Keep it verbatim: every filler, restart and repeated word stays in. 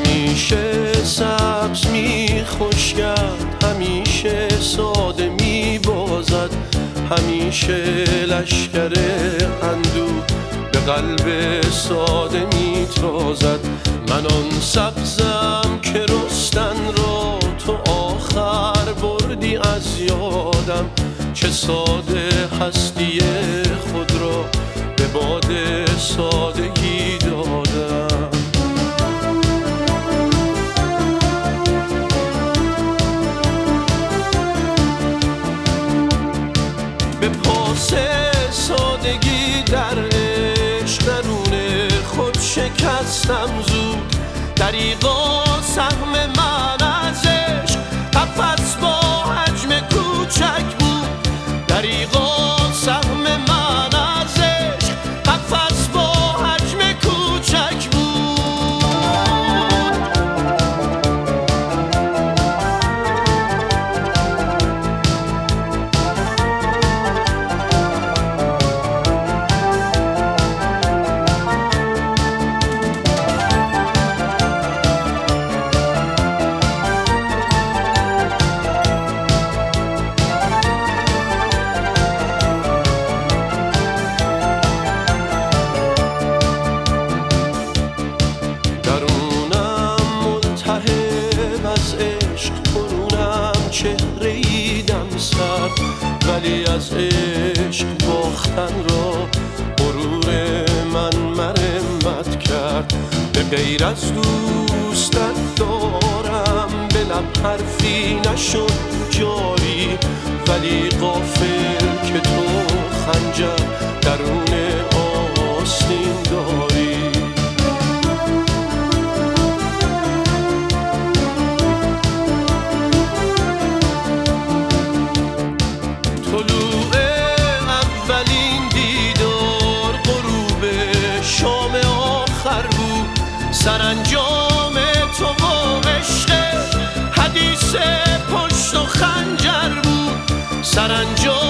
همیشه سبز می خشکد، همیشه ساده می بازد، همیشه لشکر اندوه به قلب ساده می تازد. من آن سبزم که رستن را تو آخر بردی از یادم، چه ساده هستی خود را به باد سادگی دادم. به پاس سادگی در عشق درون خود شکستم زود، دریغا سهم من از عشق قفس با حجم کوچک بود، دریغا سهم من از عشق قفس با حجم کوچک بود. چهره ایدم سر، ولی از عشق باختن را غرور من مرمت کرد. به غیر از دوستت دارم به لب حرفی نشد جاری، ولی غافل که تو خنجر درون آستین داری. سرانجام تو و عشق حدیث پشت و خنجر بود، سرانجام